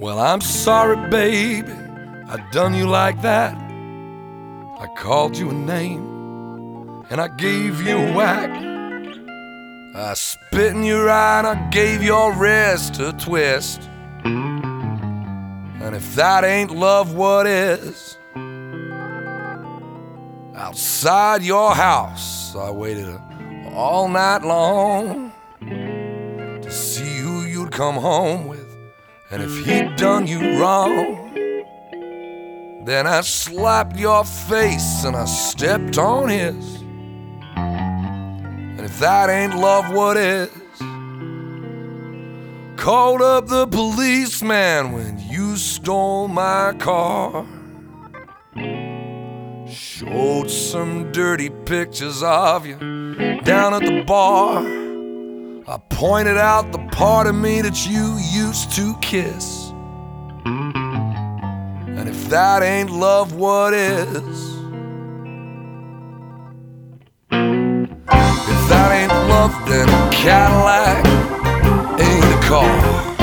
Well, I'm sorry, baby, I done you like that. I called you a name and I gave you a whack. I spit in your eye and I gave your wrist a twist. And if that ain't love, what is? Outside your house, I waited all night long to see who you'd come home with. And if he'd done you wrong, then I slapped your face and I stepped on his. And if that ain't love, what is? Called up the policeman when you stole my car. Showed some dirty pictures of you down at the bar. I pointed out the part of me that you used to kiss. And if that ain't love, what is? If that ain't love, then a Cadillac ain't a car.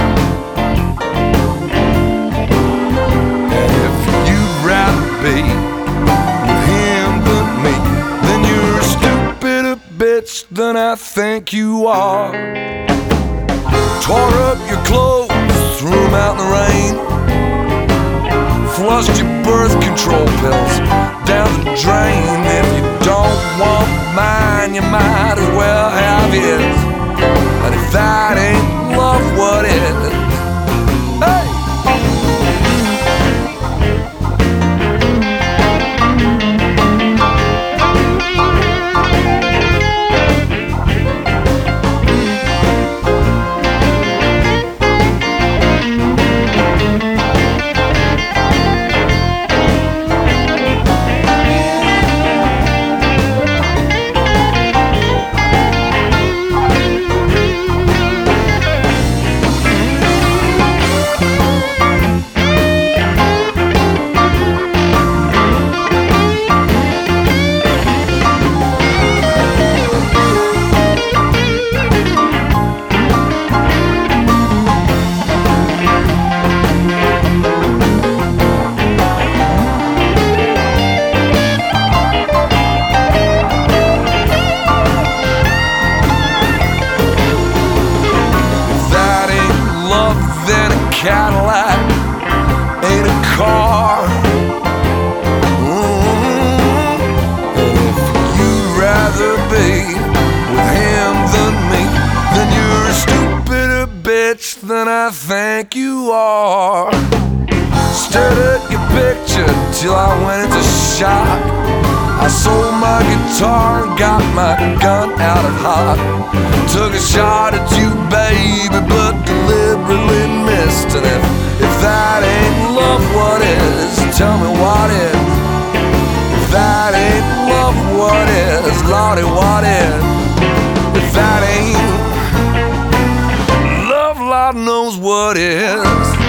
And if you'd rather be with him than me, then you're a stupider bitch than I think you are. Tore up your clothes, threw them out in the rain, flushed your birth control pills down the drain. If you don't want mine, you might as well have his. And if that ain't love, what is? Hey! Cadillac ain't a car. And if you'd rather be with him than me, then you're a stupider bitch than I think you are. Stared at your picture till I went into shock. I sold my guitar and got my gun out at hot. Took a shot at you, baby, but deliberately missed. And if that ain't love, what is? Tell me what is? If that ain't love, what is? Lordy, what is? If that ain't love, Lord knows what is.